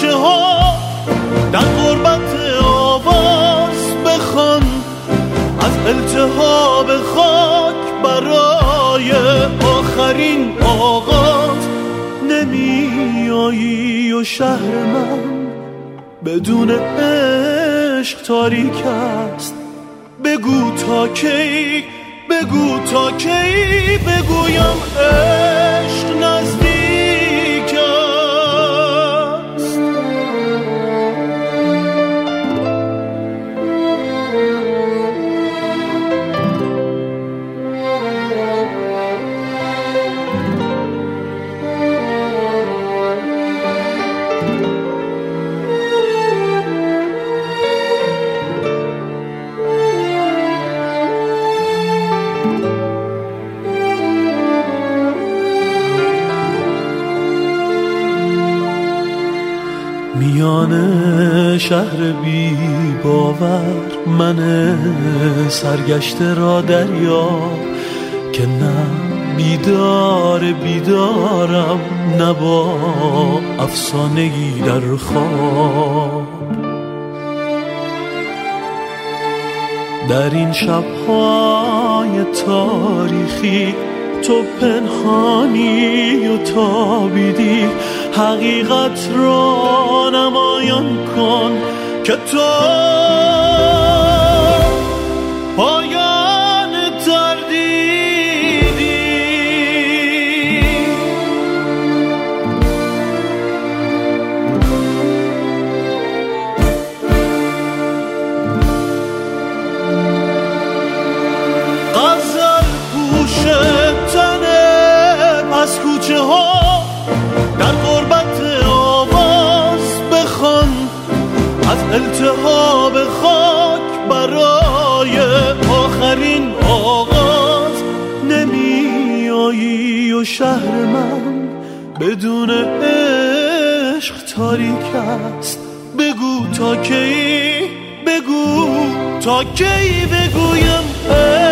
کوچه ها در غربت آواز بخوان، از التهاب خاک برای آخرین آغاز. نمیایی و شهر من بدون عشق تاریک است. بگو تا کی، بگو تا کی بگویم عشق نزدیک است. میان شهر بی باور من سرگشته را دریاب که نه بیدارم نه با افسانگی در خواب. در این شب‌های تاریخی تو پنهانی و تابیدی، حقیقت را نمایان کن که تو پایان تردیدی. غزل پوش تنه پس کوچه ها در غربت آواز بخوان، از التهاب خاک برای آخرین آغاز. نمیایی و شهر من بدون عشق تاریک است. بگو تا کی، بگو تا کی بگویم